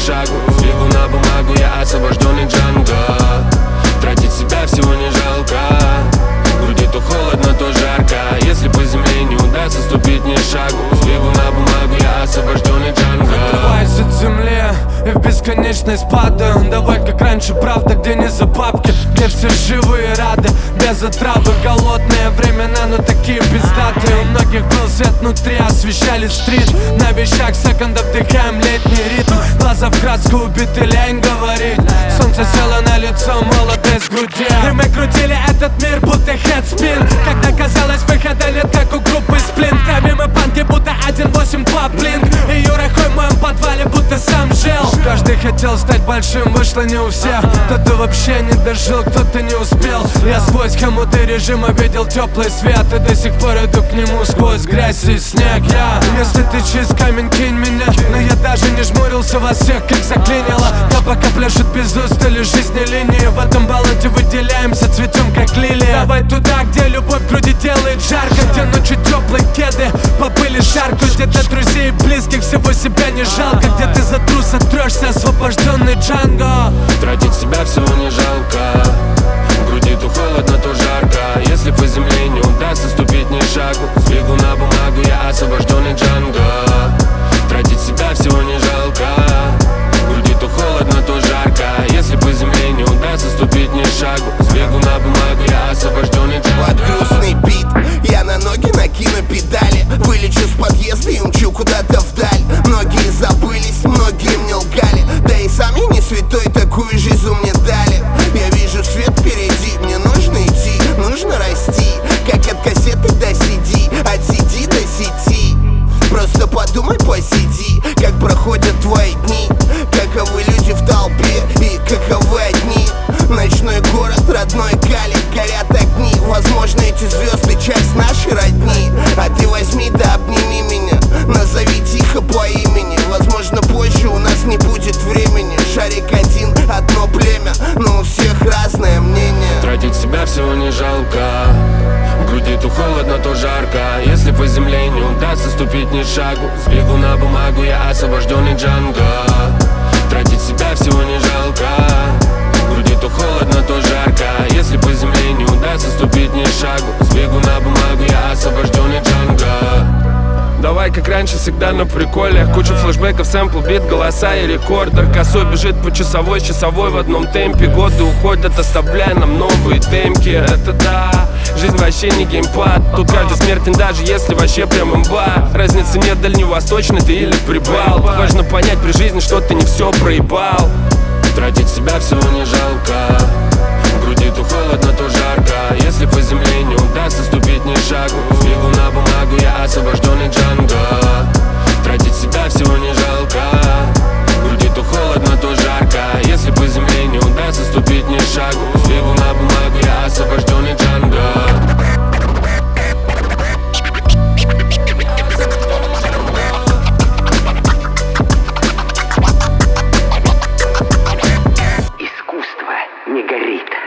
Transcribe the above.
шагу. Сбегу на бумагу, я освобожденный Джанго. Тратить себя всего не жалко. В груди то холодно, то жарко. Если по земле не удастся ступить ни шагу, сбегу на бумагу, я освобожденный Джанго. Отрываюсь от земли и в бесконечность падаю. Давай как раньше, правда, где не за бабки, где все живые рады, без отравы. Голодные времена, но такие пиздатые. У многих был свет внутри, освещали стрит. На вещах секондов вдыхаем летний ритм. Глаза в краску, убитый лень говорить. Солнце село на лицо, молодость в груди. И мы крутили этот мир, будто хедспин. Когда казалось, выхода нет, как у группы Сплин. Травим и панки, будто 182 блинк. И Юра Хой в моем подвале, будто сам жил. Каждый хотел стать большим, вышло не у всех. Кто-то вообще не дожил, кто-то не успел. Я сквозь хомуты режима видел теплый свет, и до сих пор иду к нему сквозь грязь и снег. Если ты чист, камень, кинь меня. Но я даже не жмурился, вас всех как заклинило. Капа пляшет без устали, жизни линии. В этом болоте выделяемся, цветем как лилии. Давай туда, где любовь в груди делает жарко, где ночью теплые кеды по пыли шаркают, где-то друзей и близких всего себя не жалко, где ты за труса трешься, освобожденный Джанго. Тратить себя всего не жалко. В груди то холодно, то жарко. Если по земле не удастся ступить ни шагу, сбегу на бумагу, я освобожденный Джанго. Тратить себя всего не жалко. В груди то холодно, то жарко. Если по земле не удастся ступить ни шагу, сбегу на бумагу, я освобожденный Джанго. Под грустный бит я на ноги накину педали. Вылечу с подъезда и умчу куда-то вдаль. Многие забылись, многие мне лгали. Да и сам я не святой, такую жизнь мне дали. Я вижу свет впереди, мне нужно идти, нужно расти. Как от кассеты до CD, от CD до сети. Просто подумай, посиди, как проходят твои дни. Каковы люди в толпе и каковы одни. Ночной город, родной Кали, горят огни. Возможно, эти звезды часть нашей родни. А ты возьми да обними меня, назови тихо по имени. Возможно, позже у нас не будет времени. Шарик один, одно племя, но у всех разное мнение. Тратить себя всего не жалко. В груди то холодно, то жарко. Если по земле не удастся ступить ни шагу, сбегу на бумагу, я освобожденный Джанго. Тратить себя всего не жалко. В груди то холодно, то жарко. Если по земле не удастся ступить ни шагу, сбегу на бумагу, я освобожденный Джанго. Давай как раньше, всегда на приколе. Куча флешбеков, сэмпл, бит, голоса и рекордер. Косой бежит по часовой, часовой в одном темпе. Годы уходят, оставляя нам новые темки. Это да, жизнь вообще не геймпад. Тут каждый смертен, даже если вообще прям имба. Разницы нет, дальневосточный ты или прибал. Важно понять при жизни, что ты не все проебал. Тратить себя всего не жалко. В груди то холодно, то жарко. Если по земле не удастся ступить ни шагу, сбегу на бумагу, я освобожденный Джанго. Тратить себя всего не жалко. В груди то холодно, то жарко. Если по земле не удастся ступить ни шагу, сбегу на бумагу, я освобожденный Джанго. Искусство не горит.